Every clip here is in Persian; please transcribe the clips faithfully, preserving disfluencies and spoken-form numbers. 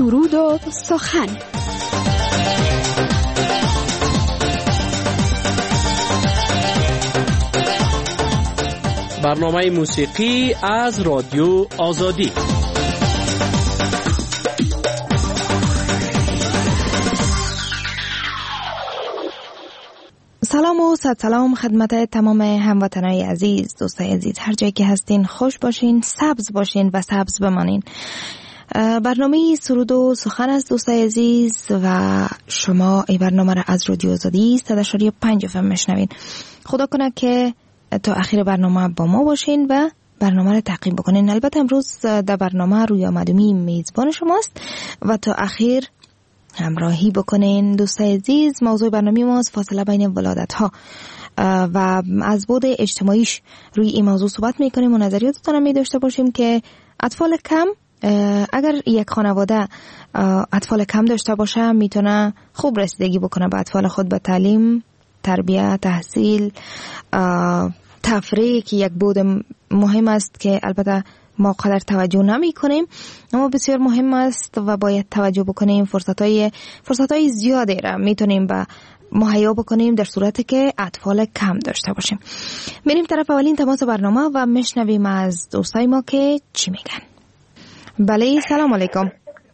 سرود و سخن. برنامه موسیقی از رادیو آزادی. سلام و صد سلام خدمت تمام هموطنای عزیز، دوستای عزیز، هر جایی که هستین خوش باشین، سبز باشین و سبز بمانین. برنامه سرود و سخن از دوستای عزیز و شما این برنامه را از رادیو آزادی صد و پنج اف ام میشنوین. خدا کنه که تا آخر برنامه با ما باشین و برنامه را تعقیب بکنین. البته امروز در برنامه روی آمدومی میزبان شماست و تا آخر همراهی بکنین. دوستای عزیز، موضوع برنامه ما از فاصله بین ولادت ها و از بعد اجتماعیش روی این موضوع صحبت میکنیم و نظریاتتون رو می داشته باشیم که اطفال کم، اگر یک خانواده اطفال کم داشته باشه، میتونه خوب رسیدگی بکنه به اطفال خود، به تعلیم، تربیت، تحصیل، تفریح که یک بود مهم است که البته ما قدر توجه نمی کنیم، اما بسیار مهم است و باید توجه بکنیم. فرصتای فرصتای زیادی را میتونیم به مهیا بکنیم در صورتی که اطفال کم داشته باشیم. میریم طرف اولین تماس برنامه و میشنویم از دوستای ما که چی میگن. بله، سلام علیکم.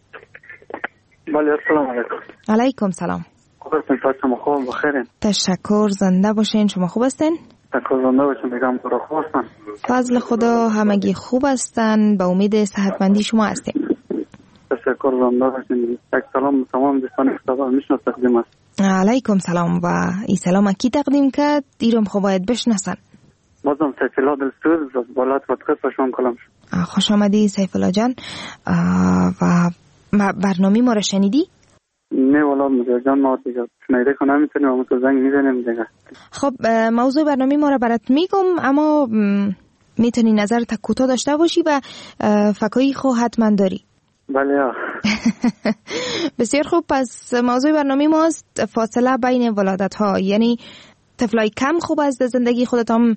بله، سلام علیکم. علیکم سلام. خوب هستین؟ شما خوب بخیرین؟ تشکر، زنده باشین. شما خوب هستین؟ تشکر، زنده باشین. میگم خدا خوب هستن. فضل خدا همگی خوب هستن، به امید صحتمندی شما هستیم. تشکر، زنده باشین. یک سلام تمام دوستان خدا میشناسم تقدیم است. علیکم سلام. و این سلام کی تقدیم کرد؟ دیرم خو باید بشناسن. بازم سیف الله دلسوز از بالات پادکست شما کلام شد. خوش آمدی سیف الله جان. و برنامه ما را شنیدی؟ نه والا مدیر جان، ما دیگه شنیده که نمیتونیم، اما تو زنگ میزنیم دیگه. خب موضوع برنامه ما را برات میگم، اما میتونی نظرت کوتاه داشته باشی و فکایی خو حتما داری. بله یا. بسیار خوب. پس موضوع برنامه ما است فاصله بین ولادت ها، یعنی طفلای کم خوب است در زندگی خودت هم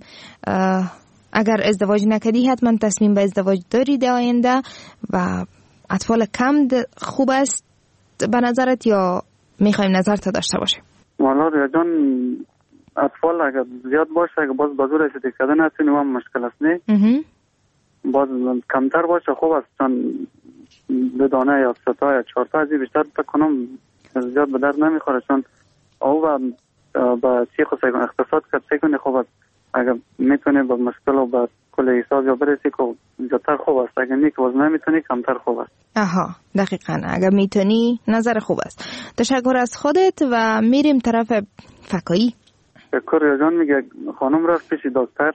اگر ازدواج نکردی حتما تصمیم به ازدواج داری در آینده، و اطفال کم خوب است به نظرت یا میخوایم نظرت داشته باشیم؟ والا ریا جان، اطفال اگر زیاد باشه، اگر باز بازور رسیدگی کردن هستیم هم مشکل است، نه؟ باز کمتر باشه خوب است، چون دو دانه یا سه تا یا چهار تا ازی بیشتر بکنم زیاد به درد نمیخوره، چون او و با چی خود سیگون اقتصاد کرد سیگون خوب است. اگر میتونه با مشکل و با کل حساب یا برسی که زیادتر خوب است، اگر نیک باز نمیتونی کمتر خوب است. آها، دقیقاً. اگر میتونی نظر خوب است. تشکر از خودت و میریم طرف فکایی. تشکر یا جان. میگه خانم رفت پیش دکتر،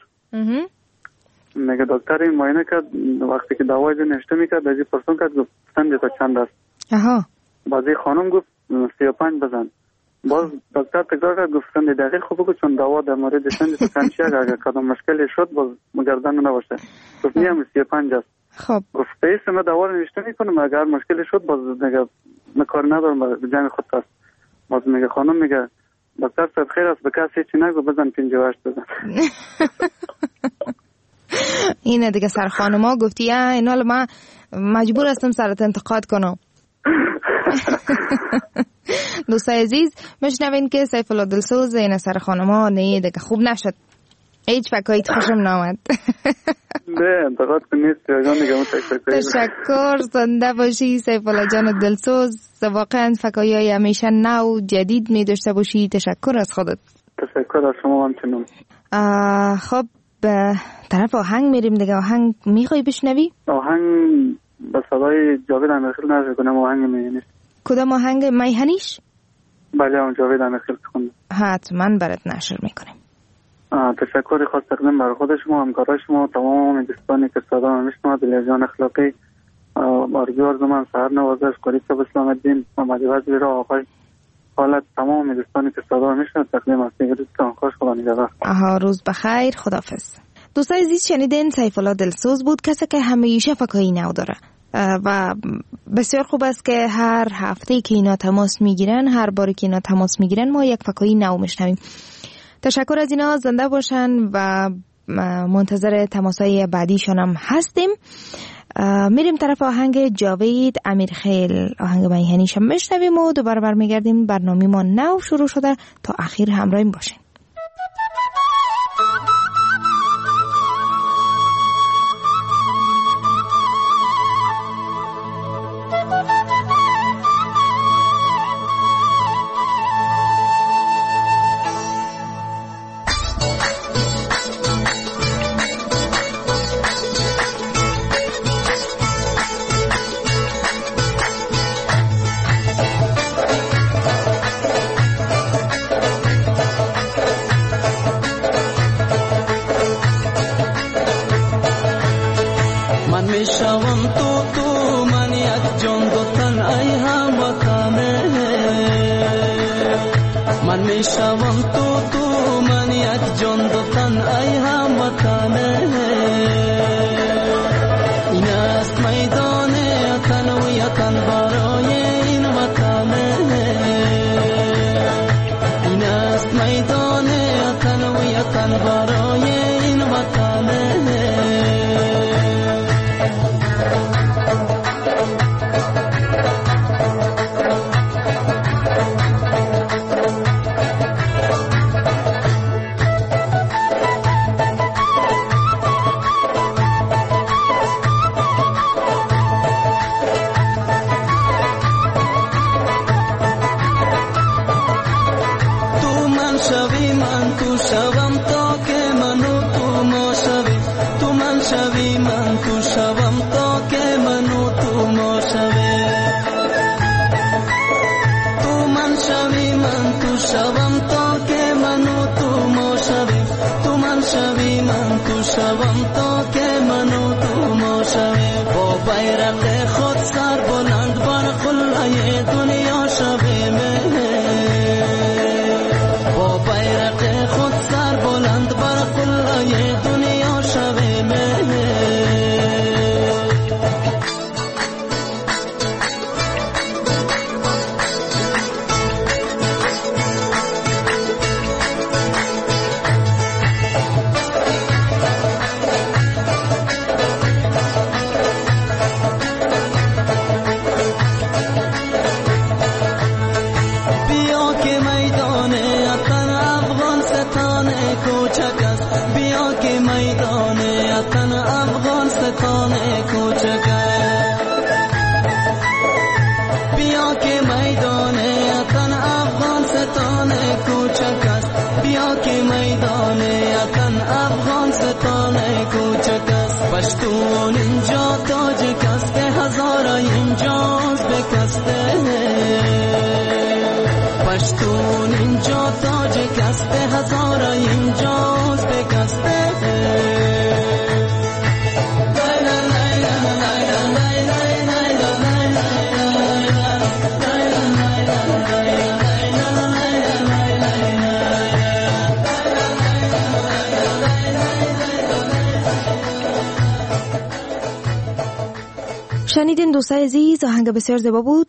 میگه دکتر این معاینه کرد، وقتی که دوای نوشته میکرد ازی پرسون کرد، گفت سن تا چند است؟ آها. بازی خانم گفت سی و پنج بزن. باز دکتر تکرار کرد، گفت سن دقیق خوب بگو، چون دوا در مورد سن تو کم شه، اگر کدام مشکلی شد باز مگردن نباشه. گفت نیم سی و پنج است. خب گفت پیش ما دوا رو نوشته میکنم، اگر مشکلی شد باز میگه کار ندارم به جای خود است. باز میگه خانم میگه دکتر صاحب خیر است، به کسی چی نگو، بزن پنجاه و هشت بزن. اینه دیگه سر خانما گفتی این حال من مجبور هستم سرت انتقاد کنم. دوستای عزیز، مشنوین که سیف الله دلسوز این سر خانما نه دیگه خوب نشد، هیچ فکاییت خوشم نامد. نه انتقاد کنید جان دیگه. متشکرم. تشکر، زنده باشی سیف الله جان دلسوز. واقعا فکایی‌های همیشه نو جدید می داشته باشی. تشکر از خودت. تشکر از شما همچنین. خب به طرف آهنگ میریم دیگه. آهنگ میخوای بشنوی؟ آهنگ با صدای جاوید امیرخیل نشر کنم. آهنگ میهنیش. کدام آهنگ؟ میهنیش؟ بله اون جاوید امیرخیل خونده. حتما برات نشر میکنیم. تشکر خاص تقدیم برای خود شما، همکارای شما، تمام دوستانی که صدا میشنوند، دلیرجان اخلاقی، آرزو آرزو من سهر نوازش، قریب صاحب اسلام الدین، محمد وزیر را، آقای حالت، تمام دوستانی که صدا میشنوند تقدیم است. دوستان خوش خدا نگهدار. آها، روز بخیر، خداحافظ. دوستای عزیز، شنیدین سیف الله دلسوز بود، کسی که همیشه فکایی نو داره و بسیار خوب است که هر هفته که اینا تماس میگیرن، هر باری که اینا تماس میگیرن ما یک فکایی نو میشنویم. تشکر از اینا، زنده باشن و منتظر تماسای بعدیشان هم هستیم. میریم طرف آهنگ جاوید امیرخیل، آهنگ میهنیش هم میشنویم و دوباره برمیگردیم. برنامه ما نو شروع شده، تا اخیر همراهیم باشین. شنیدین دوستای عزیز، آهنگ بسیار زیبا بود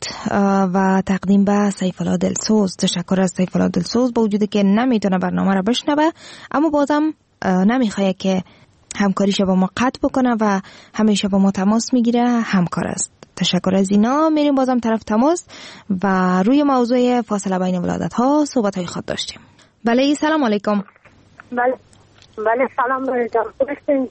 و تقدیم به سیف‌الله دلسوز. تشکر از سیف‌الله دلسوز، با وجودی که نمیتونه برنامه را بشنوه اما بازم نمیخواد که همکاریش با ما قطع بکنه و همیشه با ما تماس میگیره، همکار است. تشکر از اینا. میریم بازم طرف تماس و روی موضوع فاصله بین ولادت ها صحبت های خود داشتیم. بله، سلام علیکم. بله بله سلام جان، خوب هستین؟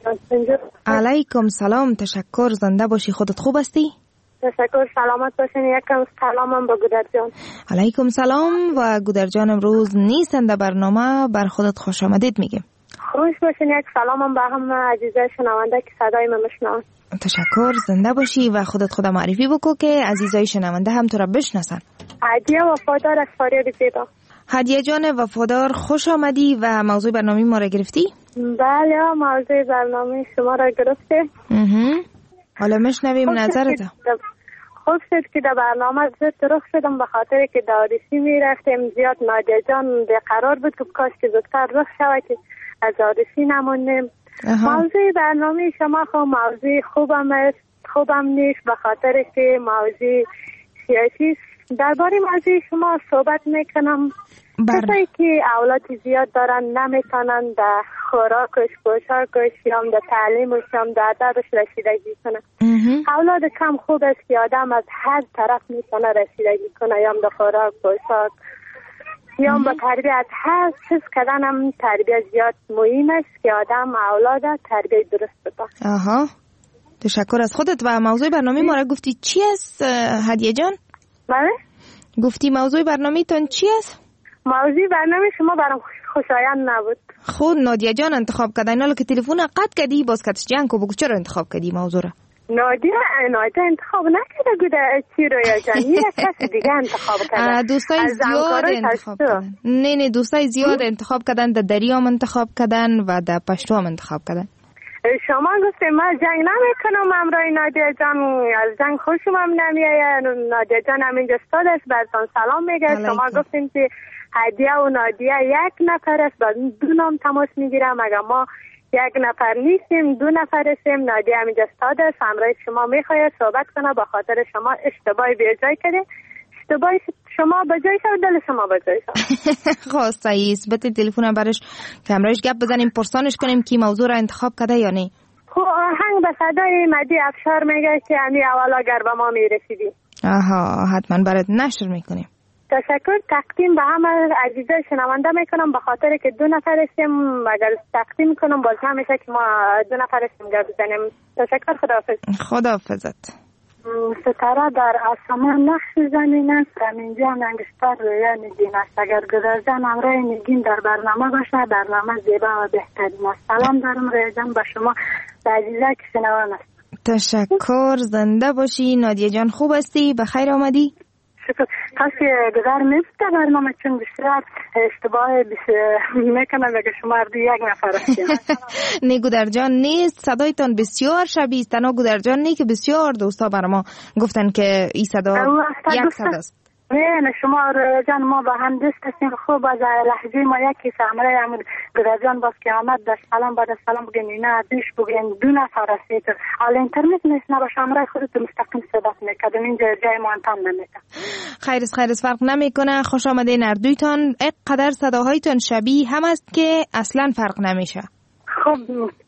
علیکم سلام، تشکر. زنده باشی. خودت خوب هستی؟ تشکر، سلامت باشین. یکم سلامم با گودر جان. علیکم سلام. و گودر جان امروز نیستن در برنامه، بر خودت خوش آمدید میگیم. خوش باشین. یک سلامم به هم عزیزای شنونده که صدای من میشنون. تشکر، زنده باشی و خودت خود معرفی بکو که عزیزای شنونده هم تو را بشناسن. هدیه وفادار از فریاد زیبا. هدیه جان وفادار، خوش آمدی و موضوع برنامه ما را گرفتی؟ بله، موضوع برنامه شما را گرفته. حالا مشنویم نظرت. خوب شد که در برنامه زود رخ شدم، به خاطر که داریسی می رفتیم زیاد نادیا جان قرار بود که کاش که زودتر رخ شود که از داریسی نمونیم. موضوع برنامه شما خب موضوع خوبم است، خوبم نیست، به خاطر که موضوع سیاسی. درباره موضوع شما صحبت میکنم کسایی که اولاد زیاد دارن نمیتونن در خوراکش، پوشاکش یا در تعلیمش یا در ادبش رسیدگی کنن. اولاد کم خوب است که آدم از هر طرف میتونه رسیدگی کنه، یا در خوراک، پوشاک یا با تربیت. هر چیز کردن هم تربیت زیاد مهم است که آدم اولاد تربیت درست بده. آها، تشکر از خودت. و موضوع برنامه ما را گفتی چی است هدیه جان؟ بله؟ گفتی موضوع برنامه تان چی است؟ موضوع برنامه شما برام خوشایند نبود. خود نادیه جان انتخاب کرده. اینا که تلفن قطع کردی باز کتش جنگ کو بگو چرا انتخاب کردی موضوع را؟ نادیه نادیه انتخاب نکرده بوده چی رو یا جان، یه کس دیگه انتخاب کرده. دوستای زیاد انتخاب کردن. نه نه دوستای زیاد انتخاب کردن، در دریام انتخاب کردن و در پشتو هم انتخاب کردن. شما گفتیم ما جنگ نمیکنم امرای نادیه جان، از جنگ خوشم هم نمیایه. نادیه جان هم اینجا استاد است، براتون سلام میگه. شما گفتیم که هدیه و نادیه یک نفر است، با دو نام تماس میگیرم. اگر ما یک نفر نیستیم، دو نفر هستیم. نادیه هم اینجا استاد است، امرای شما میخواد صحبت کنه. با خاطر شما اشتباهی به جای کرده، اشتباهی شما بجای شد، دل شما بجای شد. خواسته ایست بطل تلفونم برش که همراهش گپ بزنیم، پرسانش کنیم که موضوع را انتخاب کرده یا نه. خب آهنگ به صدای مهدی افشار میگه که امی اولا گر به ما میرسیدی. آها، حتما برات نشر میکنیم. تشکر. تقدیم به همه عزیزای شنونده میکنم به خاطر که دو نفر هستیم. اگر تقدیم کنم باز همیشه که ما دو نفر هستیم گپ بزنیم. تشکر. خداحافظ. خداحافظت. ستاره در آسمان نقش زمین است، همینجا نگشتر رویا نگین است. اگر گذاشتن امرای نگین در برنامه باشه، برنامه زیبا و بهترین است. سلام دارم ریاضم به شما به عزیزای که شنوان است. تشکر. زنده باشی نادیه جان. خوب هستی؟ بخیر آمدی؟ شکر. کسی گذار نیست در برنامه، چون بسیار اشتباه میکنم اگه شما اردو یک نفر هستیم. نه گودرجان نیست، صدایتان بسیار شبیه است. تنها گودرجان نیست که بسیار دوستا برای ما گفتن که این صدا یک صدا است. نه نه شما جان ما با هم دوست هستیم. خوب از لحظه ما یکی سامره همون گودرجان باز که آمد در سلام بعد سلام بگین اینا دیش بگین دو نفر هستید. حالا اینترنت نیست نه با شامره خودت مستقیم صحبت میکردم، اینجا جای ما انتان نمیکرد. خیرس خیرس فرق نمیکنه. خوش آمدین اردویتان. اینقدر صداهایتان شبیه هم است که اصلا فرق نمیشه. خب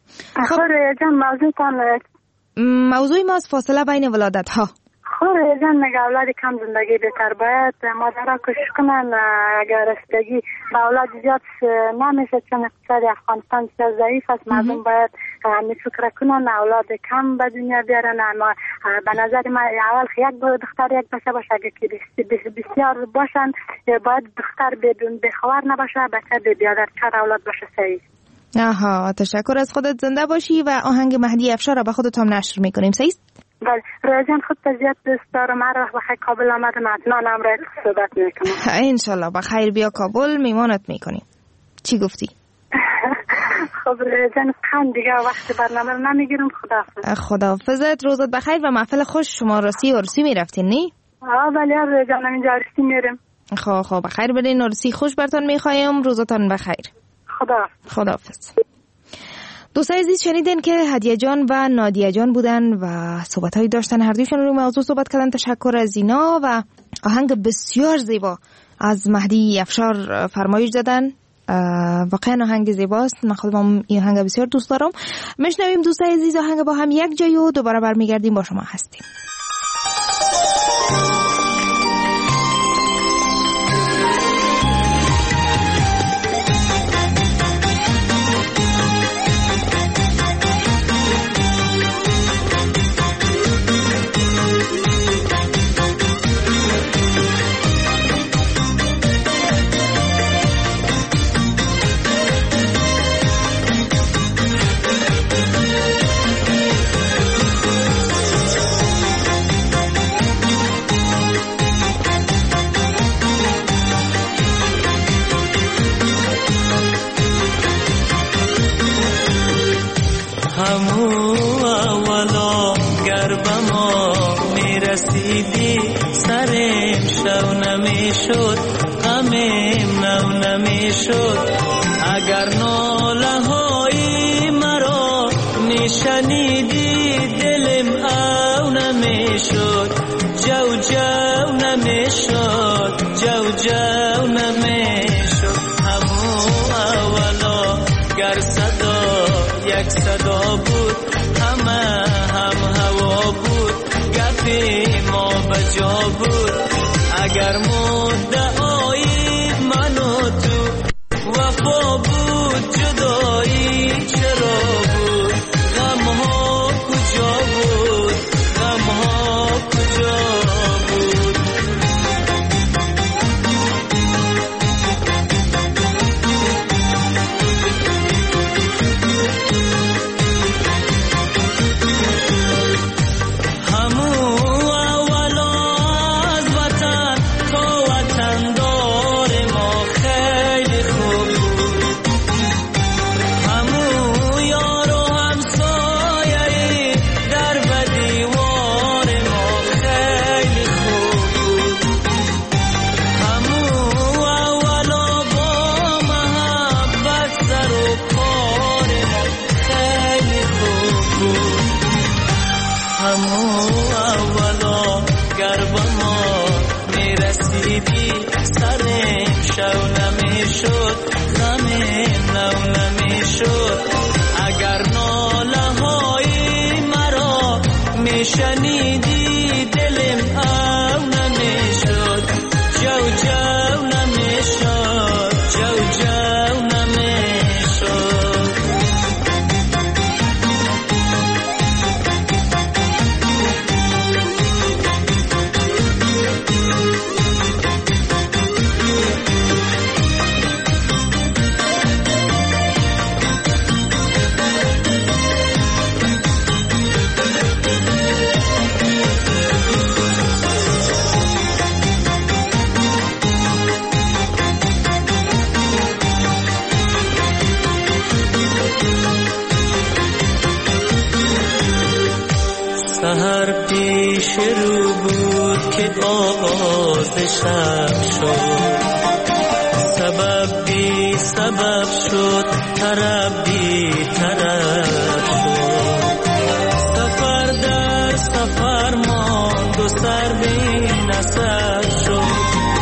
خب جان موضوعتان موضوع ما از فاصله بین ولادت ها. خب جان میگه اولاد کم زندگی بهتر باید مادرها کشش کنن. اگر رسیدگی به اولاد زیاد نمیشه، چون اقتصاد افغانستان بسیار ضعیف است. مردم باید همین فکر کنن اولاد کم به دنیا بیارن. اما به نظر من اول یک دختر یک بچه باشه، اگر که بسیار باشن باید دختر بدون بخوار نباشه، بچه به بیادر چهار اولاد باشه. صحیح. آها، تشکر از خودت. زنده باشی و آهنگ مهدی افشار را به خودت هم نشر میکنیم. صحیح. بله رایجان خود تزیاد دوست دارم. هر وقت بخیر کابل آمدم حتما امرای صحبت میکنم. انشالله بخیر بیا کابل، میمانت میکنیم. چی گفتی؟ خب رایجان خان دیگه وقت برنامه رو نمیگیرم. خداحافظ. خداحافظت. روزت بخیر و محفل خوش. شما رسی و رسی میرفتین نی؟ آه بله رایجان اینجا رسی میرم. خب خب بخیر برین. رسی خوش برتان میخوایم. روزتان بخیر. خداحافظ. خداحافظ. دوستای عزیز شنیدین که هدیه جان و نادیه جان بودن و صحبت‌هایی داشتن، هر دویشون روی موضوع صحبت کردن. تشکر از اینا و آهنگ بسیار زیبا از مهدی افشار فرمایش دادن. واقعا آهنگ زیباست. من خودم این آهنگ بسیار دوست دارم. میشنویم دوستای عزیز آهنگ با هم یک جای و دوباره برمیگردیم با شما هستیم. شد غمم نو نمیشد اگر ناله های مرا نشنیدی دلم او نمیشد جو جو نمیشد جو جو نمیشد کجا بود اگر مدعای من و تو وفا بود جدایی چرا بود غم ها کجا بود غم ها کجا بود شنیدی دلم او نمیشد جو جو نمیشد جو جو نمیشد سحر پیش رو بود که آغاز شب شد سبب بی سبب شد طرب بی طرب شد سفر در سفر ماند و سر بی نسب شد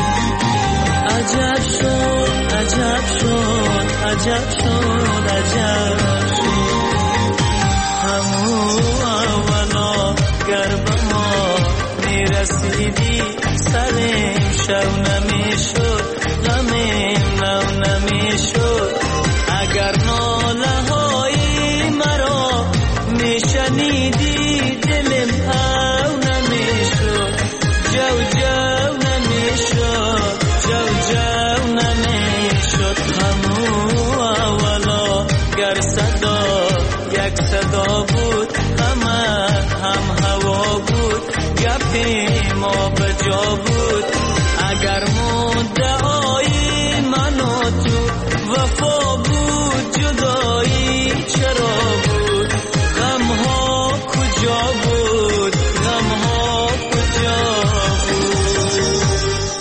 عجب شد عجب شد عجب شد عجب شد همون اولا گر به ما میرسیدی سرم شو نمیشد غمم نو نمیشد اگر ناله های مرا میشنیدی دلم او نمیشد جو جو نمیشد جو جو نمیشد همون اولا گر صدا یک صدا بود همه هم هوا بود گپی ما به جا بود اگر مدعای من و تو وفا بود جدایی چرا بود غم ها کجا بود غم ها کجا بود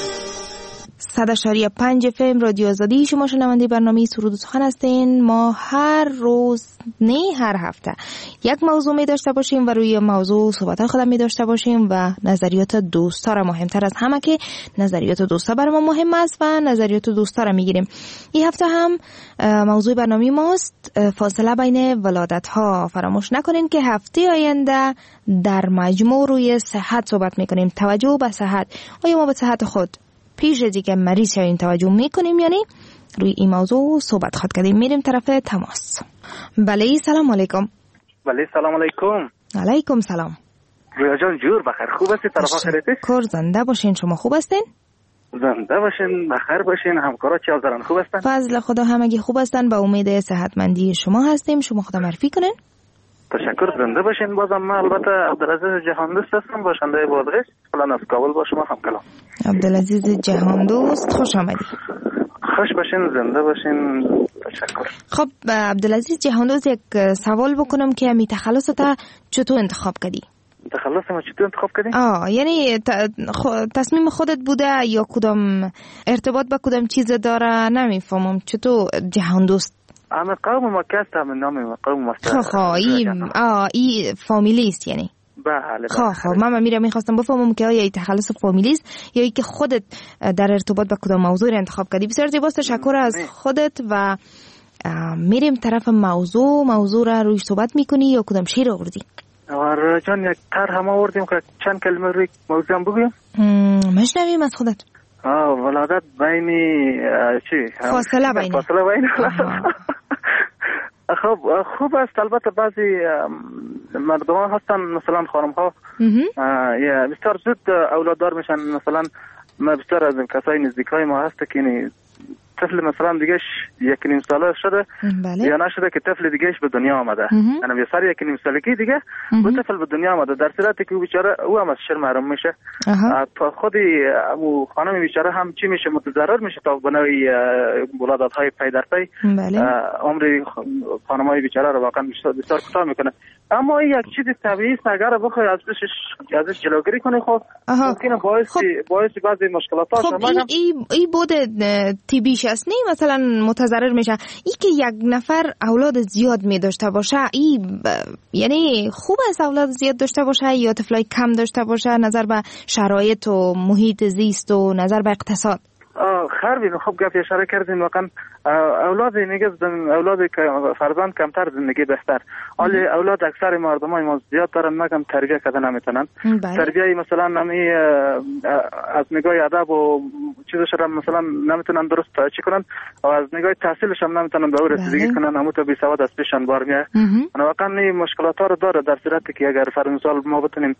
صد اشاری پنج اف ام رادیو آزادی شما شنونده برنامه سرود و سخن هستین. ما هر روز نه هر هفته یک موضوع می داشته باشیم و روی موضوع صحبت خودم می داشته باشیم و نظریات دوستا را مهمتر از همه که نظریات دوستا برای ما مهم است و نظریات دوستا را می گیریم. این هفته هم موضوع برنامه ماست فاصله بین ولادت ها. فراموش نکنین که هفته آینده در مجموع روی صحت صحبت می کنیم. توجه به صحت، آیا ما به صحت خود پیش از اینکه مریض شویم توجه میکنیم؟ یعنی روی این موضوع صحبت خود کردیم. میریم طرف تماس. بله سلام علیکم. بله سلام علیکم. علیکم سلام. رویا جان جور بخیر، خوب هستی؟ طرف آخرتش کور زنده باشین. شما خوب هستین؟ زنده باشین، بخیر باشین. همکارا چه حال خوب هستن؟ فضل خدا همگی خوب هستن. با امید صحتمندی شما هستیم. شما خدا معرفی کنین. تشکر، زنده باشین. بازم من البته عبدالعزیز جهاندوست هستم، باشنده بادغیس، فعلا از کابل با شما هم کلام. عبدالعزیز جهاندوست خوش آمدید. خوش باشین، زنده باشین. تشکر. خب عبدالعزیز جهاندوست یک سوال بکنم که می تخلصت چطور انتخاب کردی؟ تخلص ما چطور انتخاب کردی؟ آه یعنی تصمیم خودت بوده یا کدام ارتباط با کدام چیز داره؟ نمیفهمم چطور جهاندوست. اما قوم ما کست هم نام قوم مستر. خب این آه این فامیلیست یعنی. بله. خب خب من میرم میخواستم بفهمم که آیا این تخلص فامیلیست یا ای که خودت در ارتباط با کدام موضوع انتخاب کردی. بسیار زیباست، تشکر از خودت و میریم طرف موضوع. موضوع را روی صحبت میکنی یا کدام شعر آوردی؟ و جان یک طرح هم آوردیم که چند کلمه روی موضوع هم بگویم. مشنویم از خودت. آه ولادت بین چی؟ فاصله بین فاصله بین خب خوب است. البته بعضی مردمان هستن مثلا خانم ها بسیار زود اولاددار میشن. مثلا ما بسیار از کسای نزدیکای ما هست که طفل مثلا دیگهش یک نیم ساله شده بله. یا نشده که طفل دیگهش به دنیا آمده، یعنی به سر یک نیم سالگی دیگه اون طفل به دنیا آمده، در صورتی که او بیچاره او هم از شرم محروم میشه. تا خودی او خانم بیچاره هم چی میشه متضرر میشه تا به نوعی ولادت های پی در پی بله. عمر خانمای بیچاره رو واقعا بسیار کوتاه میکنه. اما یک چیز طبیعی است، اگر بخوای از ازش جلوگیری کنی خب ممکنه باعث خب. باعث بعضی مشکلات ها خب این ای, ای بود طبیعیش است نه مثلا متضرر میشه. ای که یک نفر اولاد زیاد می داشته باشه ای ب... یعنی خوب است اولاد زیاد داشته باشه یا طفلای کم داشته باشه نظر به شرایط و محیط زیست و نظر به اقتصاد؟ خربین خوب گفت اشاره کردین. واقعا اولاد میگه اولاد فرزند کمتر زندگی بهتر. ولی اولاد اکثر مردمای ما زیاد دارن مگم تربیت کردن نمیتونن. تربیت مثلا نمی از نگاه ادب و چیزش هم مثلا نمیتونن درست چی کنن و از نگاه تحصیلش هم نمیتونن به اون رسیدگی کنن. همون تو بی سواد از پیشن بار میاد. واقعا این مشکلات ها رو داره. در صورتی که اگر فرض مثال ما بتونیم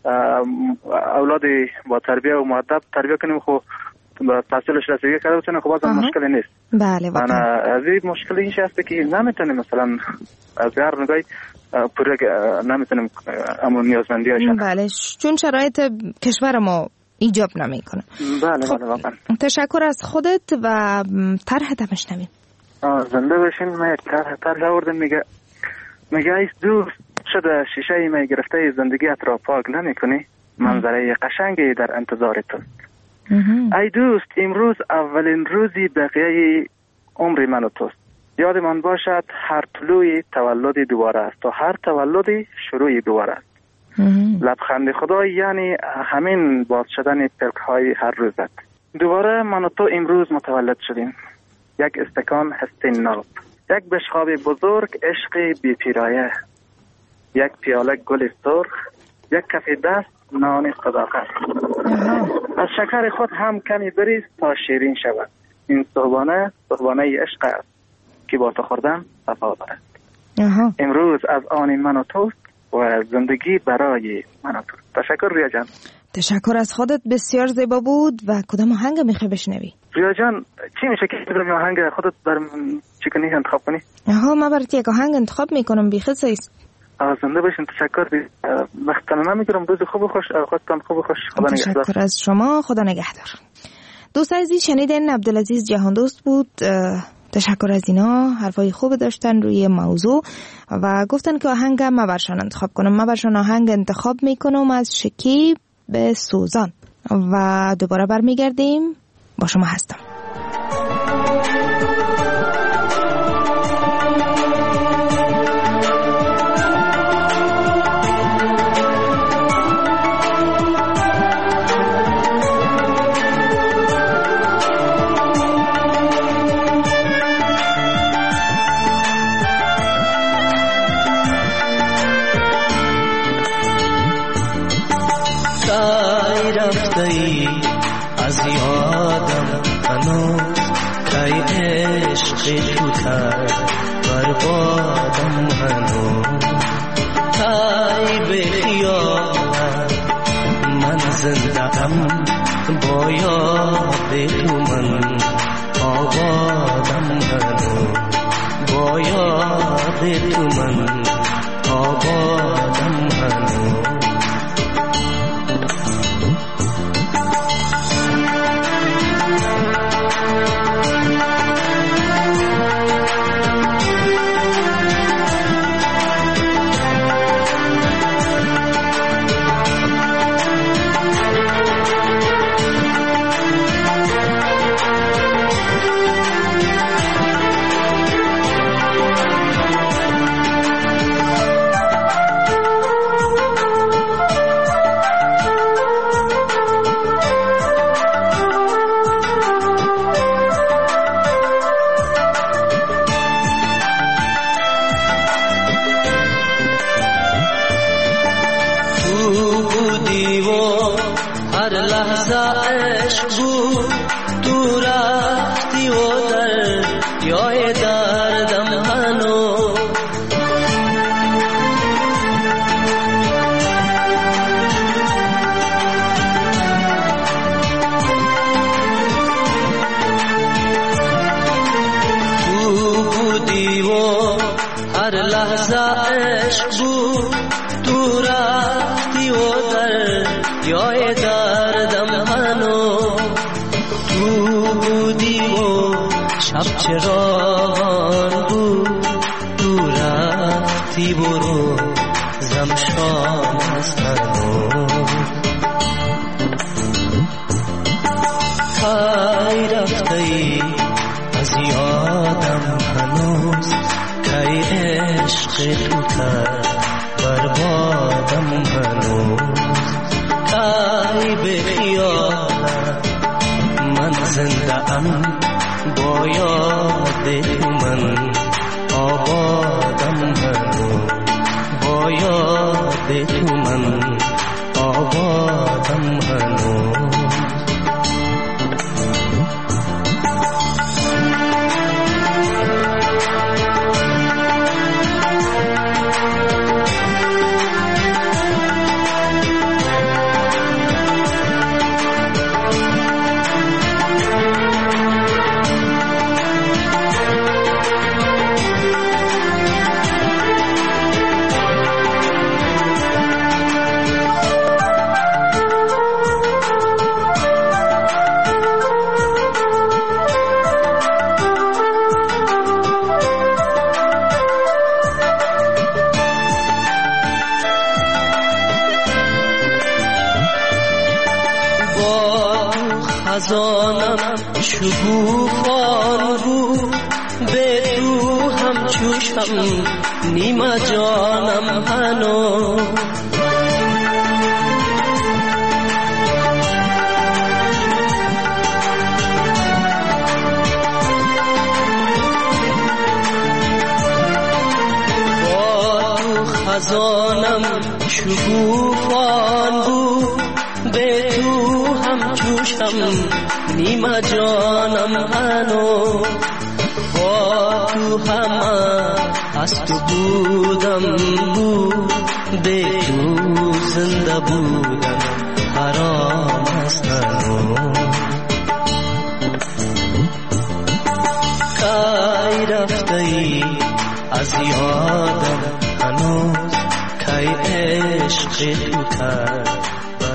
اولاد با تربیت و مؤدب تربیت کنیم خب با تحصیلش رسیدگی کرده بتونه خب بازم مشکلی نیست. بله واقعا از این مشکلی اینش هست که نمیتونیم مثلا از هر نگاهی پوره نمیتونیم امون نیازمندی هاشن. بله چون شرایط کشور ما ایجاب نمیکنه. بله خب بله واقعا تشکر از خودت و طرح تمشنویم. زنده باشین. من یک طرح طرح آوردم میگه میگه ایست دوست شده شیشه ای می گرفته زندگیت را پاک نمیکنی، منظره قشنگی در انتظار توست. ای دوست امروز اولین روزی بقیه عمر من و توست. یاد من باشد هر طلوعی تولدی دوباره است و هر تولدی شروعی دوباره است. لبخند خدا یعنی همین باز شدن پلک های هر روزت. دوباره من و تو امروز متولد شدیم. یک استکان هستی ناب، یک بشقاب بزرگ عشق بی پیرایه، یک پیاله گل سرخ، یک کف دست نان صداقت. از شکر خود هم کمی بریز تا شیرین شود. این صبحانه صبحانه عشق است که با تو خوردن صفا دارد. امروز از آن من و توست و زندگی برای من و توست. تشکر ریا جان. تشکر از خودت، بسیار زیبا بود. و کدام آهنگ میخوای بشنوی؟ ریا جان چی میشه که بدم آهنگ خودت برام چی کنی انتخاب کنی؟ آها من برات یک آهنگ انتخاب میکنم بی خصیص. زنده باشین. تشکر دی وقتتون نمیگیرم. روز خوب و خوش. خودتان خوب و خوش. خدا نگهدار. تشکر از شما. خدا نگهدار. دوست عزیز شنیدین عبدالعزیز جهاندوست بود. تشکر از اینا، حرفای خوب داشتن روی موضوع و گفتن که آهنگم ما برشان انتخاب کنم. ما برشان آهنگ انتخاب میکنم از شکیب به سوزان و دوباره برمیگردیم. با شما هستم. از یادم هنوز کی عشق تو کرد بربادم هنوز تای به خیالت من زندم با یاد تو من آبادم هنوز با یاد تو من آبادم هنوز هر لحظه عشق بود تو رفتی و در یای دردم هنو تو بودی و هر لحظه عشق بود تو رفتی و در یای دردم هنو تو بودی و شب چراغان بود تو رفتی برو زم شام از هنو کای رفتی از یادم هنوز کای عشق تو کرد بربادم هنوز کای به خیالت من زنده ام با یاد تو من آبادم هنوز با یاد تو من آبادم هنوز خزانم شکوفان بود به تو هم چوشم نیمه جانم هنو با تو خزانم شکوفان بود به تو هم چوشم نیمه جانم هنو با تو همه از تو بودم بود به تو زنده بودم حرام است هنو کای رفتی از یادم هنوز کای عشق تو کرد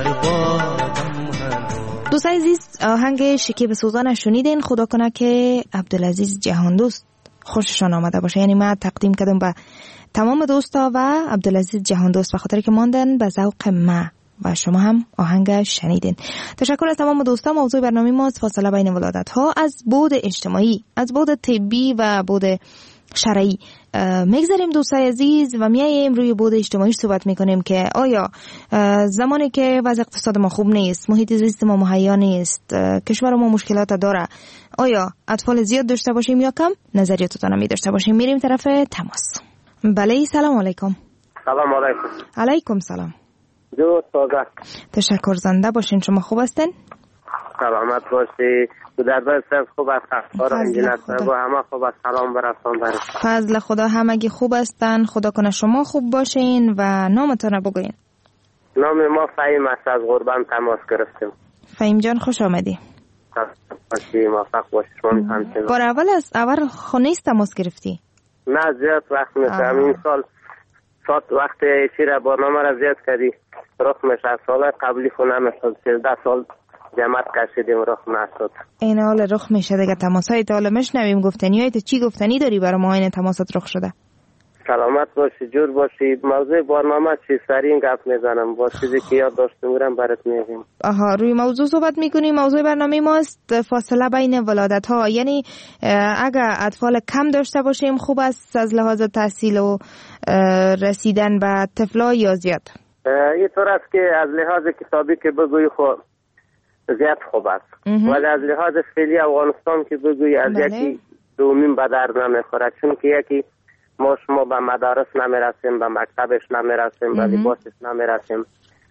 دوستان عزیز آهنگ شکیب سوزان شنیدین. خدا کنه که عبدالعزیز جهاندوست خوششان آمده باشه. یعنی من تقدیم کردم به تمام دوستا و عبدالعزیز جهاندوست به خاطر که ماندن به ذوق ما و شما هم آهنگ شنیدین. تشکر از تمام دوستا. موضوع برنامه ما فاصله بین ولادت ها از بعد اجتماعی، از بعد طبی و بعد شرعی میگذاریم دوستای عزیز و میایم روی بعد اجتماعی صحبت میکنیم که آیا زمانی که وضع اقتصاد ما خوب نیست، محیط زیست ما مهیا نیست، کشور ما مشکلات داره، آیا اطفال زیاد داشته باشیم یا کم؟ نظریاتتون می داشته باشیم. میریم طرف تماس. بله سلام علیکم. سلام علیکم. علیکم سلام. جو تازه. تشکر زنده باشین. شما خوب هستین؟ سلامت باشی. تو در باید خوب است. اخبار انجینر صاحب همه خوب است. سلام برسان داریم. فضل خدا همگی خوب هستن. خدا کنه شما خوب باشین و نامتون بگوین. نام ما فهیم است. از غربان تماس گرفتیم. فهیم جان خوش آمدی. باشی موفق باشی. شما همچنین. بار اول از اول خونیست تماس گرفتی؟ نه زیاد وقت میشه. این سال ساعت وقت چیره برنامه را زیاد کردی. رخ میشه. سال قبلی خونه میشد. سیزده سال جماعت کشیدیم رخ نشد. این حال رخ میشه دیگه. تماسای تا حالا میشنویم. گفتنیات چی گفتنی داری برای ما این تماسات رخ شده؟ سلامت باشی، جور باشی. موضوع برنامه چی سری این گپ میزنم با چیزی که یاد داشته بودم برات میگم. آها روی موضوع صحبت میکنیم. موضوع برنامه ماست فاصله بین ولادت ها. یعنی اگر اطفال کم داشته باشیم خوب است از لحاظ تحصیل و رسیدن به طفلا یا زیاد؟ این طور است که از لحاظ کتابی که بگوی خود زیاد خوب است ولی از لحاظ فعلی افغانستان که بگوی از بله. یکی دومین به درد نمیخوره، چون که یکی ما شما به مدارس نمیرسیم، به مکتبش نمیرسیم، به لباسش نمیرسیم.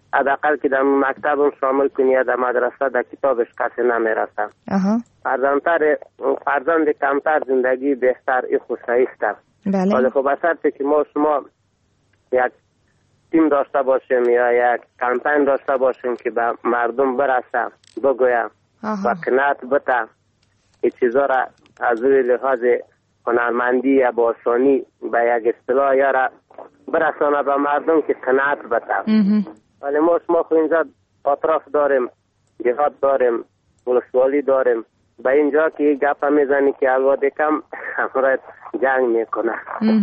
حداقل که در مکتب هم شامل کنی یا در مدرسه در کتابش کسی نمیرسه. فرزندتر فرزند کمتر زندگی بهتر ای خصوصی است. بله. ولی خب اصلا که ما شما یک تیم داشته باشیم یا یک کمپین داشته باشیم که به مردم برسه بگویم و قناعت بده این چیزا را از روی لحاظ هنرمندی یا با آسانی به یک اصطلاح یا را برسانه به مردم که قناعت بده. ولی ما شما خو اینجا اطراف داریم، جهاد داریم، ولسوالی داریم، به اینجا که یک گپ میزنی که الواد کم همراه جنگ میکنه.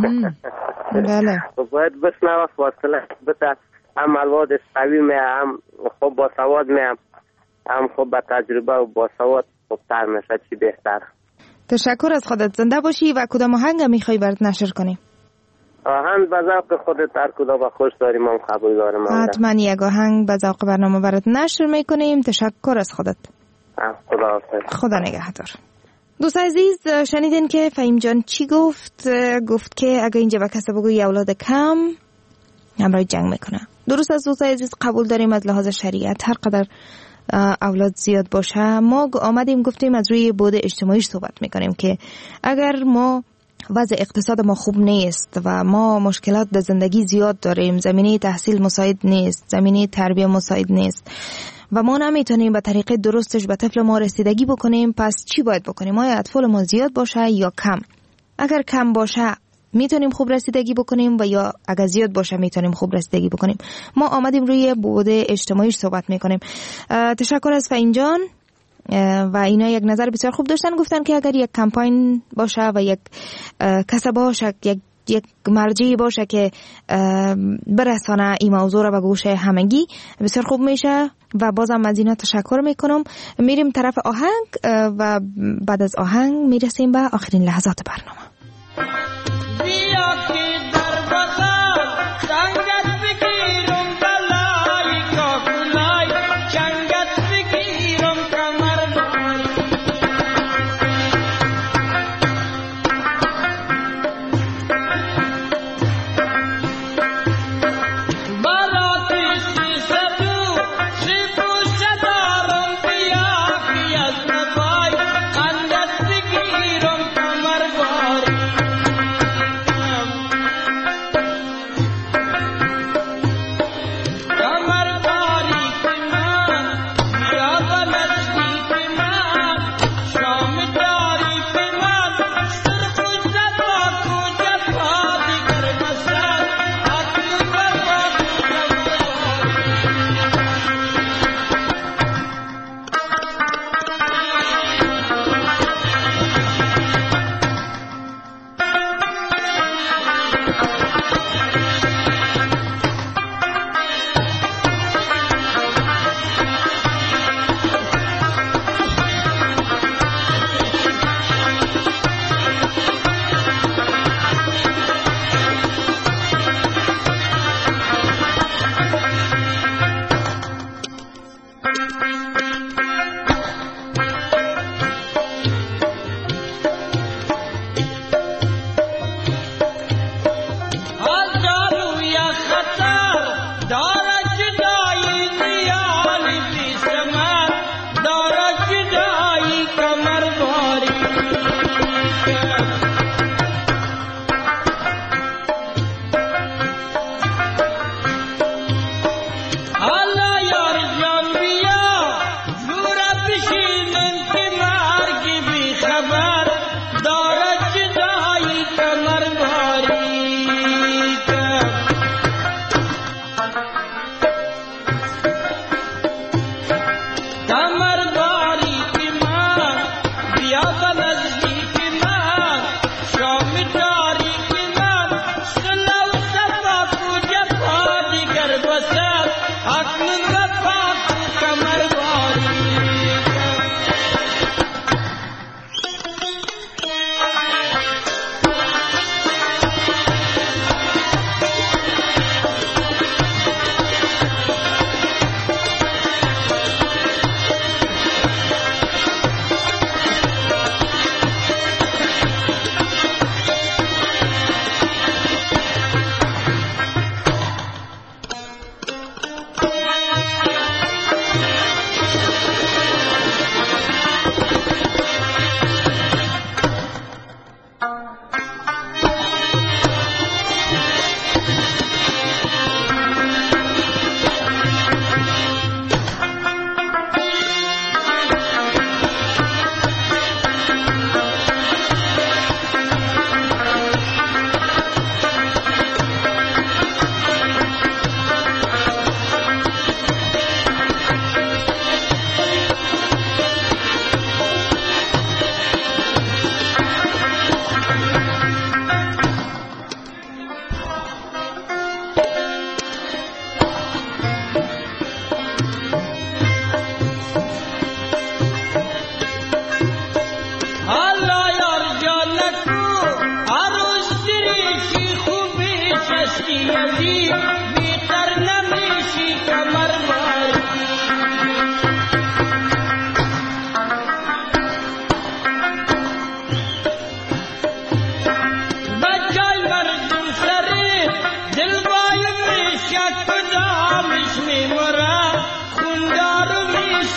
بله. باید بشنوه فاصله بده، هم الوادش قوی می هم خوب با سواد می هم خوب با تجربه و با سواد خوبتر میشه. چی بهتر. تشکر از خودت. زنده باشی. و کدام آهنگ میخوای برات نشر کنیم؟ آهنگ به ذوق خودت هر کدام با خوش داریم هم قبول داریم. حتما یک آهنگ به ذوق برنامه برات نشر میکنیم. تشکر از خودت. خدا حافظ. خدا نگهدار. دوست عزیز شنیدین که فهیم جان چی گفت؟ گفت که اگه اینجا به کسی بگوی اولاد کم همراه جنگ میکنه. درست از دوست عزیز قبول داریم از لحاظ شریعت هر قدر اولاد زیاد باشه. ما آمدیم گفتیم از روی بعد اجتماعیش صحبت میکنیم که اگر ما وضع اقتصاد ما خوب نیست و ما مشکلات در زندگی زیاد داریم، زمینه تحصیل مساعد نیست، زمینه تربیه مساعد نیست و ما نمیتونیم به طریقه درستش به طفل ما رسیدگی بکنیم، پس چی باید بکنیم؟ آیا اطفال ما زیاد باشه یا کم؟ اگر کم باشه میتونیم خوب رسیدگی بکنیم و یا اگر زیاد باشه میتونیم خوب رسیدگی بکنیم. ما آمدیم روی بعد اجتماعیش صحبت میکنیم. تشکر از فهیم جان و اینا یک نظر بسیار خوب داشتن. گفتن که اگر یک کمپاین باشه و یک کسب باشه، یک یک مرجعی باشه که برسانه این موضوع را به گوش همگی، بسیار خوب میشه و بازم از اینا تشکر میکنم. میریم طرف آهنگ و بعد از آهنگ میرسیم به آخرین لحظات برنامه.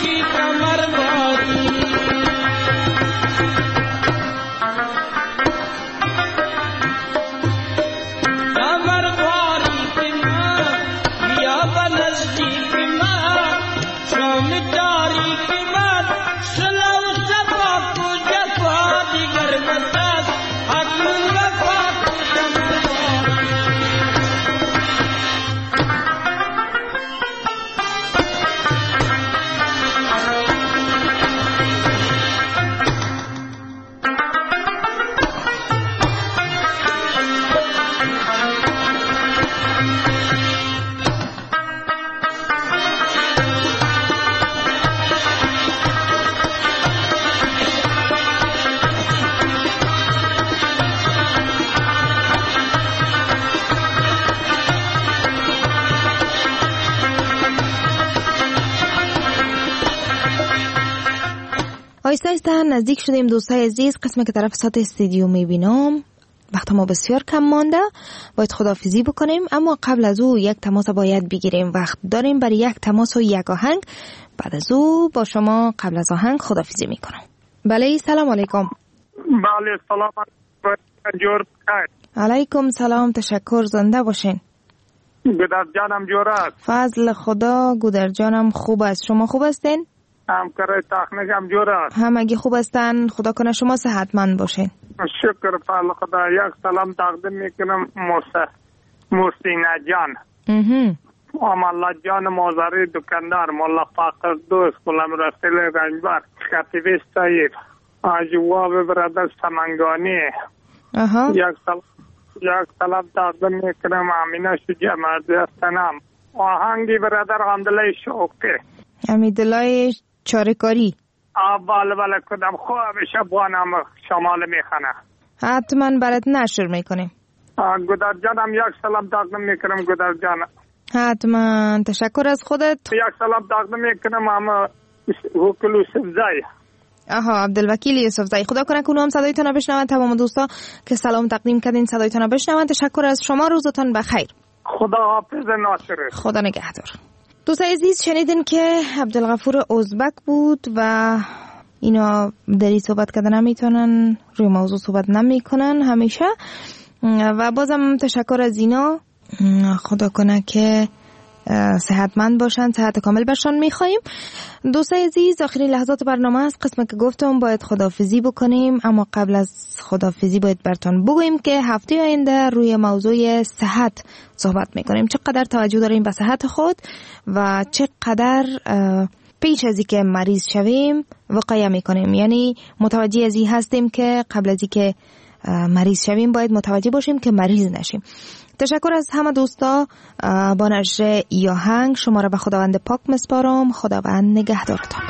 کی کمر باری کمر باری که من بیا به نزدیک من شام داری که من صلح و صفا کو جفا دیگر بساز حق وفا کو کمر باری آیسته آیسته نزدیک شدیم دوستای عزیز، قسمی که طرف ساعت استودیو میبینم وقت ما بسیار کم مانده، باید خداحافظی بکنیم، اما قبل از او یک تماس باید بگیریم. وقت داریم برای یک تماس و یک آهنگ. بعد از او با شما قبل از آهنگ خداحافظی میکنم. بله سلام علیکم. بله سلام جور علیکم سلام، تشکر، زنده باشین. گودر جانم جور است. فضل خدا، گودر جانم خوب است. شما خوب هستین؟ همکار تکنیک هم جور است. همگی خوب هستن، خدا کنه شما صحتمند باشین. شکر فضل خدا. یک سلام تقدیم میکنم موسی موسینه جان آمالله جان موزاری دکاندار، مولا فاقر دوست، غلام رسول رنجبر، خطیبی سعید، آجواب برادر سمنگانی. اها. یک سلام یک سلام تقدیم میکنم امینه شجاع مرزی هستنم. آهنگی برادر غمدلای شوقی امیدلای چارکاری. بله بله کدام خوب شبانم شمال میخنه. حتما برات نشر میکنیم. گودر جانم یک سلام تقدیم میکنم گودر جانم. حتما، تشکر از خودت. یک سلام تقدیم میکنم اما وکیل یوسف زای. آها عبدالوکیل یوسف زای، خدا کنه که هم صدایتون بشنون. تمام دوستا که سلام تقدیم کردین صدایتون بشنون. تشکر از شما، روزتون بخیر. خدا حافظ ناصر. خدا نگهدار. دوستای عزیز شنیدین که عبدالغفور ازبک بود و اینا دری صحبت کردن نمیتونن، روی موضوع صحبت نمیکنن همیشه، و بازم تشکر از اینا. خدا کنه که صحتمند باشن، صحت کامل باشن میخواییم. دوستای عزیز آخرین لحظات برنامه است، قسمت که گفتم باید خداحافظی بکنیم، اما قبل از خداحافظی باید براتون بگویم که هفته آینده روی موضوع صحت صحبت میکنیم. چقدر توجه داریم به صحت خود و چقدر پیش از اینکه مریض شویم وقایه میکنیم، یعنی متوجه از این هستیم که قبل از اینکه مریض شویم باید متوجه باشیم که مریض نشیم. تشکر از همه دوستا. با نشر یاهنگ شما را به خداوند پاک مسپارم. خداوند نگهدارتان.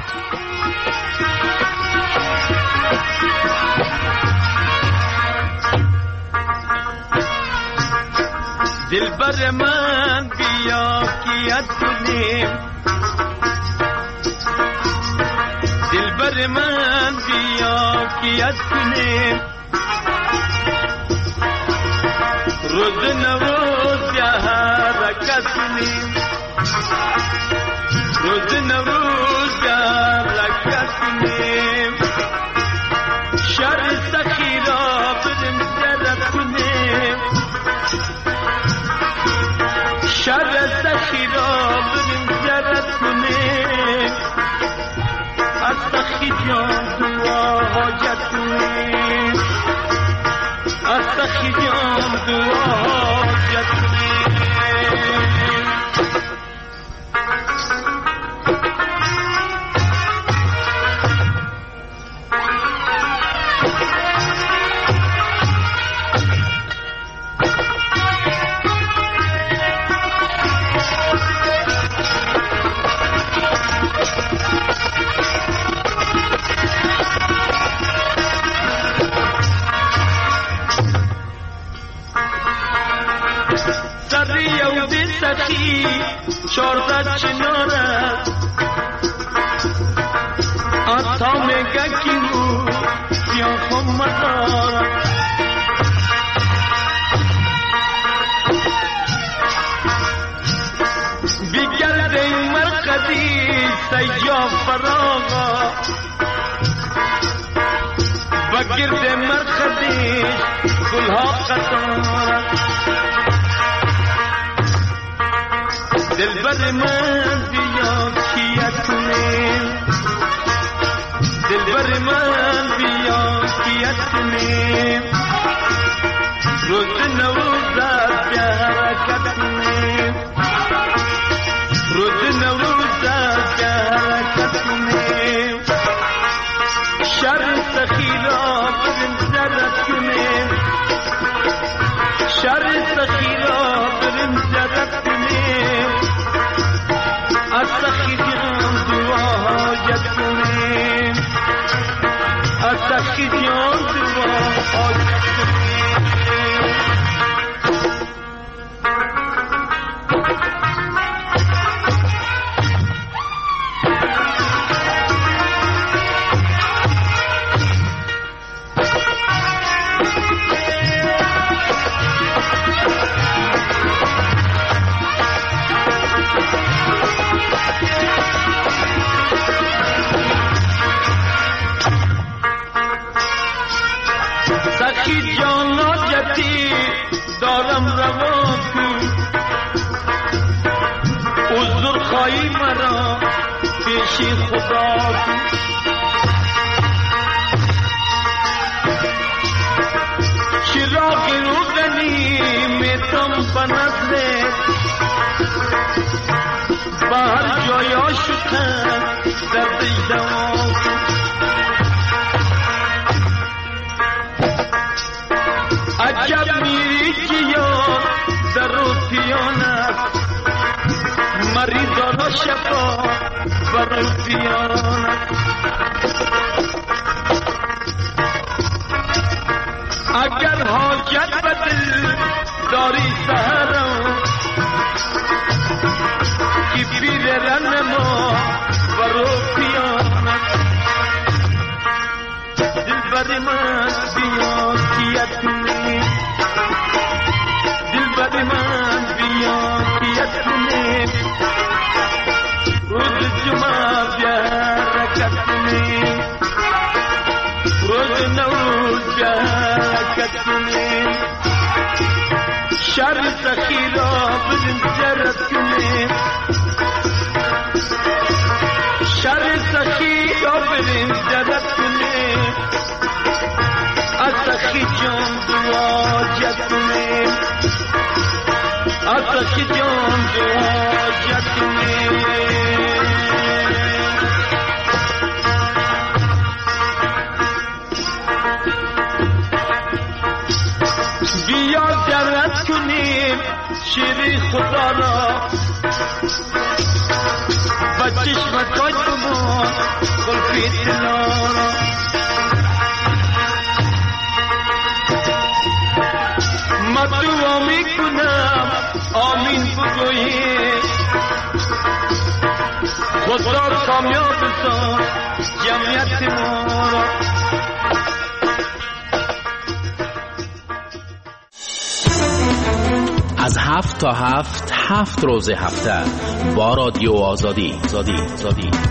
دلبر من بیا کیت کنیم، دلبر من بیا کیت کنیم، روز نوروز بیا حرکت کنیم، روز نوروز بیا حرکت کنیم، شر سخی را بریم زیارت کنیم، شر سخی را بریم زیارت کنیم، از سخی جان دعا حاجت کنیم، از سخی جان دعا حاجت کنیم. سخی چارده چناره آتا میگه کی مو سیان خم مداره بیگرده این مرقدی سیاه فراغا و گرد مرخدش گلها قطار دلبر من بیا کیت کنیم دلبر من بیا کیت کنیم روز نوروزت بیا حرکت کنیم روز نوروزت بیا حرکت کنیم شر سخی را بریم زرد کنیم شر سخی را بریم زرد کنیم از سخی جان دعا حاجت کنیم از سخی جان دعا حاجت کنیم سخی جان حاجتی دارم روا کن عذر خواهی مرا پیش خدا کن چراغ روزنی میتم بنظر به هر جای آشکن دردش دوا کن عجب میری کیان در و پیانت مریضان شفا بر پیانت اگر حاجت به دل داری سهرم کی پیر رن ما بر پیانت دلبر من بیا کیت کنیم دلبر من بیا کیت کنیم روز جمعه بیا حرکت کنیم روز نوروز بیا حرکت کنیم شر سخی را بریم زرد کنیم شر سخی را بریم زرد کنیم از سخی جان دعا جد کنیم از سخی جان دعا جد کنیم بیا جرد کنیم شیری خدا را و چشمتای ما قلبی دلا را من دعا میکنم آمین بگویی خدا کامیاب ساز جمعیت ما را از هفت تا هفت هفت روز هفته با رادیو آزادی. آزادی. آزادی.